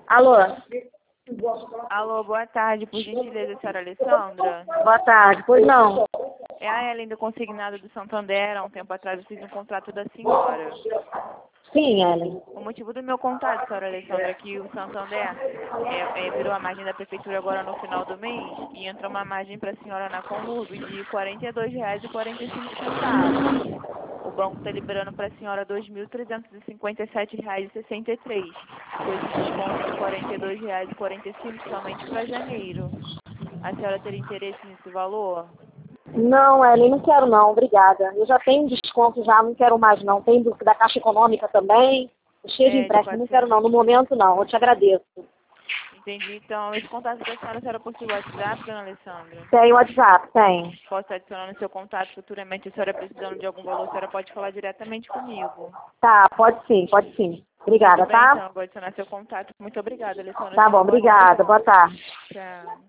Alô? Alô, boa tarde, por gentileza, senhora Alessandra. Boa tarde. Pois não. É a Ellen do Consignado do Santander. Há um tempo atrás eu fiz um contrato da senhora. Sim, Ellen. O motivo do meu contato, senhora Alessandra, é que o Santander virou a margem da prefeitura agora no final do mês e entra uma margem para a senhora na Conurb de R$ 42,45. O banco está liberando para a senhora R$ 2.357,63, com esse desconto de R$ 42,45 somente para janeiro. A senhora teria interesse nesse valor? Não, Ellen, não quero não, obrigada. Eu já tenho desconto já, não quero mais não. Tem da Caixa Econômica também. Cheio de empréstimo, não quero não. No momento não, eu te agradeço. Entendi. Então, esse contato da senhora possui o WhatsApp, dona Alessandra? Tem WhatsApp, tem. Posso adicionar no seu contato futuramente, se a senhora precisando de algum valor, a senhora pode falar diretamente comigo. Tá, pode sim, pode sim. Obrigada, Tudo bem, tá? então, eu vou adicionar seu contato. Muito obrigada, Alessandra. Tá bom, obrigada. Boa tarde. Tchau.